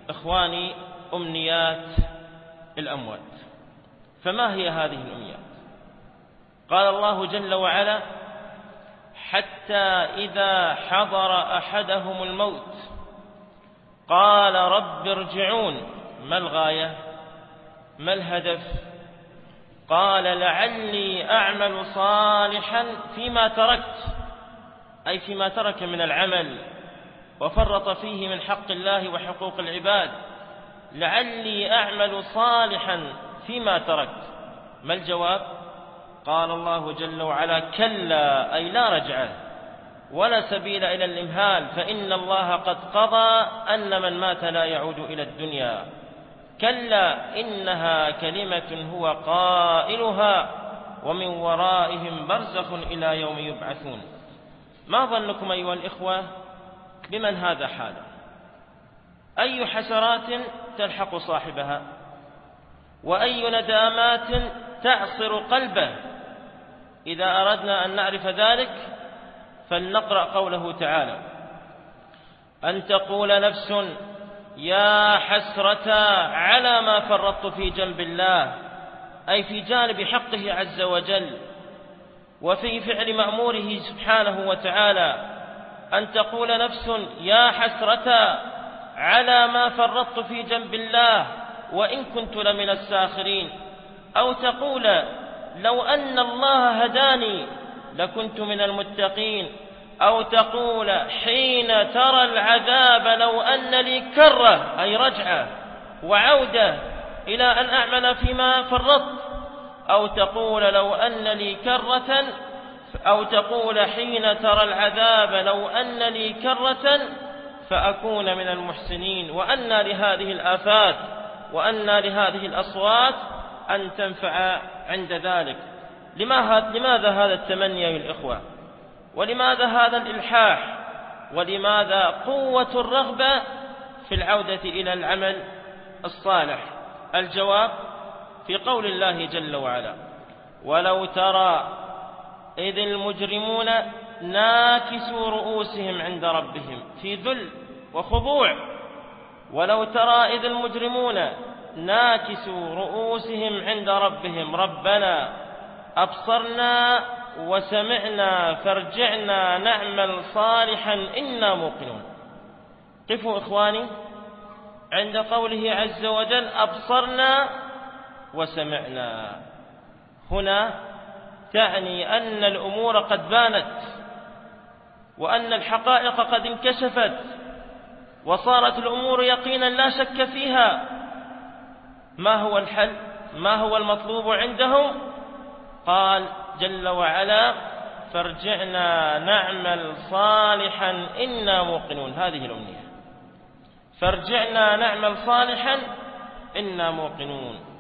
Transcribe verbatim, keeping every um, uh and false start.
إخواني أمنيات الأموات. فما هي هذه الأمنيات؟ قال الله جل وعلا: حتى إذا حضر أحدهم الموت قال رب ارجعون. ما الغاية؟ ما الهدف؟ قال لعلي أعمل صالحا فيما تركت، أي فيما ترك من العمل وفرط فيه من حق الله وحقوق العباد. لعلي أعمل صالحا فيما تركت. ما الجواب؟ قال الله جل وعلا: كلا، أي لا رجعة ولا سبيل إلى الإمهال، فإن الله قد قضى أن من مات لا يعود إلى الدنيا. كلا إنها كلمة هو قائلها ومن ورائهم برزخ إلى يوم يبعثون. ما ظنكم أيها الإخوة بمن هذا حاله؟ أي حسرات تلحق صاحبها، وأي ندامات تعصر قلبه. إذا أردنا أن نعرف ذلك فلنقرأ قوله تعالى: أن تقول نفس يا حسرة على ما فرطت في جنب الله، أي في جانب حقه عز وجل وفي فعل مأموره سبحانه وتعالى. أن تقول نفس يا حسرة على ما فرطت في جنب الله وإن كنت لمن الساخرين. أو تقول لو أن الله هداني لكنت من المتقين. أو تقول حين ترى العذاب لو أن لي كرة، أي رجعة وعودة إلى أن أعمل فيما فرطت. أو تقول لو أن لي كرة أو تقول حين ترى العذاب لو أن لي كرة فأكون من المحسنين. وأنى لهذه الآفات وأنى لهذه الأصوات أن تنفع عند ذلك. لماذا هذا التمني يا الإخوة؟ ولماذا هذا الإلحاح؟ ولماذا قوة الرغبة في العودة إلى العمل الصالح؟ الجواب في قول الله جل وعلا: ولو ترى إذ المجرمون ناكسوا رؤوسهم عند ربهم في ذل وخضوع. ولو ترى إذ المجرمون ناكسوا رؤوسهم عند ربهم ربنا أبصرنا وسمعنا فارجعنا نعمل صالحا إنا موقنون. قفوا إخواني عند قوله عز وجل أبصرنا وسمعنا. هنا تعني أن الأمور قد بانت وأن الحقائق قد انكشفت وصارت الأمور يقينا لا شك فيها. ما هو الحل؟ ما هو المطلوب عندهم؟ قال جل وعلا: فارجعنا نعمل صالحا إنا موقنون. هذه الأمنية، فارجعنا نعمل صالحا إنا موقنون.